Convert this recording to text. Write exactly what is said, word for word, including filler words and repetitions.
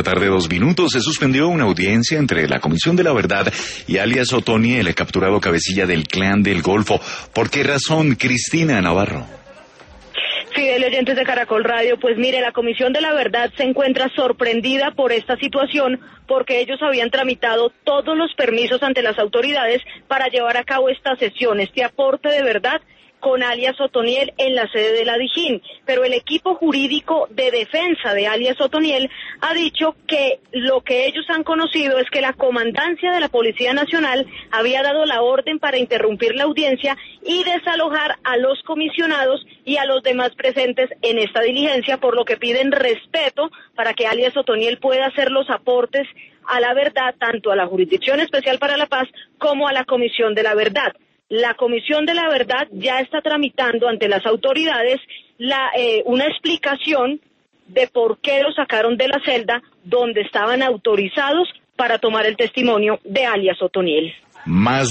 La tarde, dos minutos, se suspendió una audiencia entre la Comisión de la Verdad y alias Otoniel, el capturado cabecilla del Clan del Golfo. ¿Por qué razón, Cristina Navarro? Fidel, oyentes de Caracol Radio, pues mire, la Comisión de la Verdad se encuentra sorprendida por esta situación porque ellos habían tramitado todos los permisos ante las autoridades para llevar a cabo esta sesión, este aporte de verdad con alias Otoniel en la sede de la Dijín, pero el equipo jurídico de defensa de alias Otoniel ha dicho que lo que ellos han conocido es que la comandancia de la Policía Nacional había dado la orden para interrumpir la audiencia y desalojar a los comisionados y a los demás presentes en esta diligencia, por lo que piden respeto para que alias Otoniel pueda hacer los aportes a la verdad, tanto a la Jurisdicción Especial para la Paz como a la Comisión de la Verdad. La Comisión de la Verdad ya está tramitando ante las autoridades la, eh, una explicación de por qué lo sacaron de la celda donde estaban autorizados para tomar el testimonio de alias Otoniel. Más